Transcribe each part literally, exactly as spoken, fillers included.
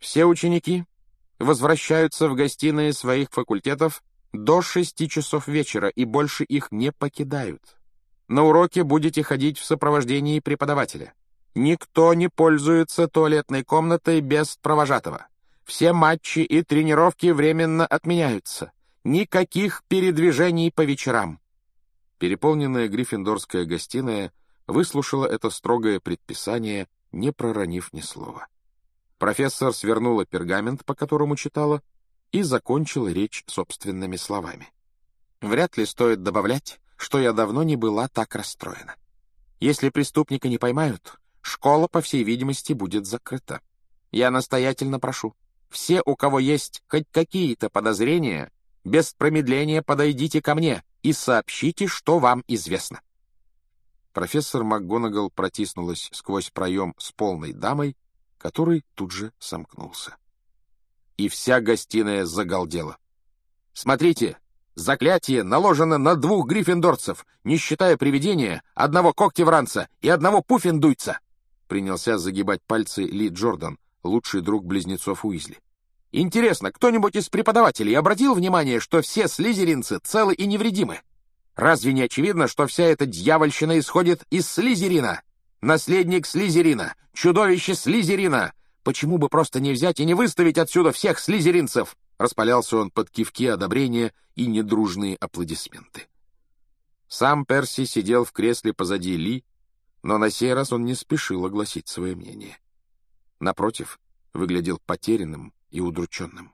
Все ученики возвращаются в гостиные своих факультетов до шести часов вечера и больше их не покидают. На уроке будете ходить в сопровождении преподавателя. Никто не пользуется туалетной комнатой без провожатого. Все матчи и тренировки временно отменяются. Никаких передвижений по вечерам. Переполненная гриффиндорская гостиная выслушала это строгое предписание, не проронив ни слова. Профессор свернула пергамент, по которому читала, и закончила речь собственными словами. «Вряд ли стоит добавлять, что я давно не была так расстроена. Если преступника не поймают, школа, по всей видимости, будет закрыта. Я настоятельно прошу, все, у кого есть хоть какие-то подозрения, без промедления подойдите ко мне и сообщите, что вам известно». Профессор МакГонагал протиснулась сквозь проем с полной дамой, который тут же сомкнулся. И вся гостиная загалдела. «Смотрите, заклятие наложено на двух гриффиндорцев, не считая привидения, одного когтевранца и одного пуффендуйца!» Принялся загибать пальцы Ли Джордан, лучший друг близнецов Уизли. «Интересно, кто-нибудь из преподавателей обратил внимание, что все слизеринцы целы и невредимы? Разве не очевидно, что вся эта дьявольщина исходит из Слизерина? Наследник Слизерина, чудовище Слизерина! Почему бы просто не взять и не выставить отсюда всех слизеринцев?» Распалялся он под кивки одобрения и недружные аплодисменты. Сам Перси сидел в кресле позади Ли, но на сей раз он не спешил огласить свое мнение. Напротив, выглядел потерянным и удрученным.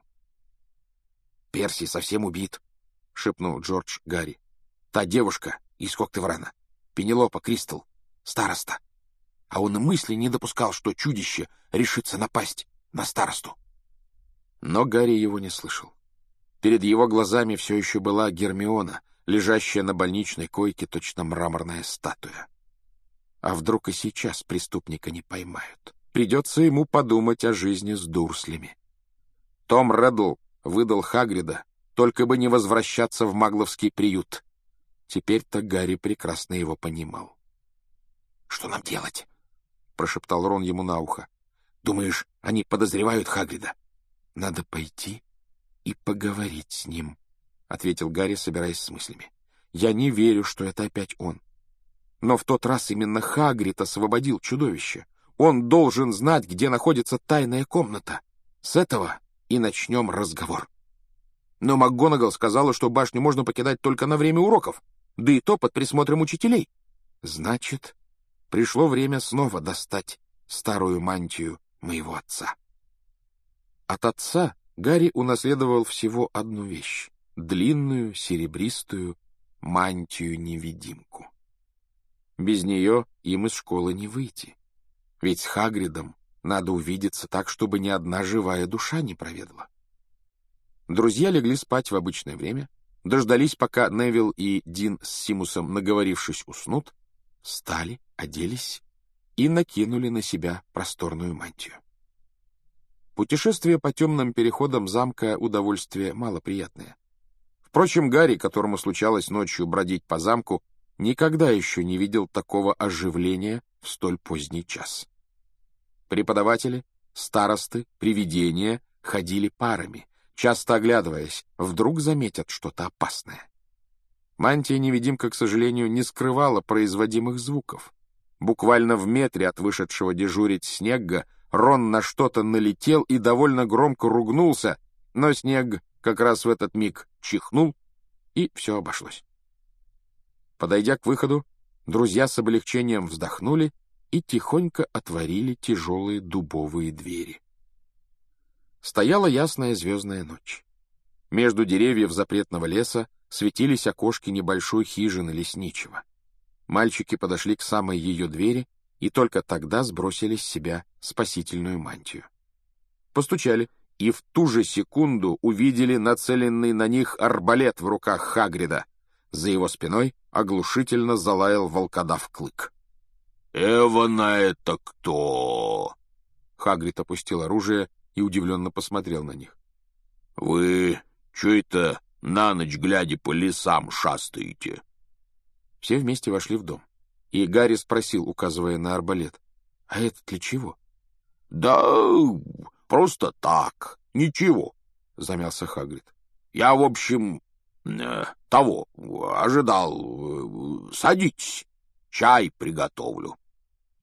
«Перси совсем убит», — шепнул Джордж Гарри. «Та девушка из Когтеврана, Пенелопа Кристал, староста. А он и мысли не допускал, что чудище решится напасть на старосту». Но Гарри его не слышал. Перед его глазами все еще была Гермиона, лежащая на больничной койке, точно мраморная статуя. А вдруг и сейчас преступника не поймают? Придется ему подумать о жизни с Дурслями. Том Реддл выдал Хагрида, только бы не возвращаться в магловский приют. Теперь-то Гарри прекрасно его понимал. «Что нам делать?» — прошептал Рон ему на ухо. «Думаешь, они подозревают Хагрида?» «Надо пойти и поговорить с ним», — ответил Гарри, собираясь с мыслями. «Я не верю, что это опять он. Но в тот раз именно Хагрид освободил чудовище. Он должен знать, где находится тайная комната. С этого и начнем разговор». Но МакГонагал сказала, что башню можно покидать только на время уроков, да и то под присмотром учителей. Значит, пришло время снова достать старую мантию моего отца. От отца Гарри унаследовал всего одну вещь — длинную, серебристую мантию-невидимку. Без нее им из школы не выйти. Ведь с Хагридом надо увидеться так, чтобы ни одна живая душа не проведала. Друзья легли спать в обычное время, дождались, пока Невилл и Дин с Симусом, наговорившись, уснут, встали, оделись и накинули на себя просторную мантию. Путешествие по темным переходам замка — удовольствие малоприятное. Впрочем, Гарри, которому случалось ночью бродить по замку, никогда еще не видел такого оживления в столь поздний час. Преподаватели, старосты, привидения ходили парами, часто оглядываясь, вдруг заметят что-то опасное. Мантия-невидимка, к сожалению, не скрывала производимых звуков. Буквально в метре от вышедшего дежурить Снегга Рон на что-то налетел и довольно громко ругнулся, но Снегг как раз в этот миг чихнул, и все обошлось. Подойдя к выходу, друзья с облегчением вздохнули и тихонько отворили тяжелые дубовые двери. Стояла ясная звездная ночь. Между деревьев запретного леса светились окошки небольшой хижины лесничего. Мальчики подошли к самой ее двери и только тогда сбросили с себя спасительную мантию. Постучали, и в ту же секунду увидели нацеленный на них арбалет в руках Хагрида. За его спиной оглушительно залаял волкодав Клык. «Эвана это кто?» Хагрид опустил оружие и удивленно посмотрел на них. «Вы чё это на ночь глядя по лесам шастаете?» Все вместе вошли в дом. И Гарри спросил, указывая на арбалет: «А этот для чего?» «Да просто так, ничего, — замялся Хагрид. Я, в общем, э, того, ожидал. Садитесь, чай приготовлю.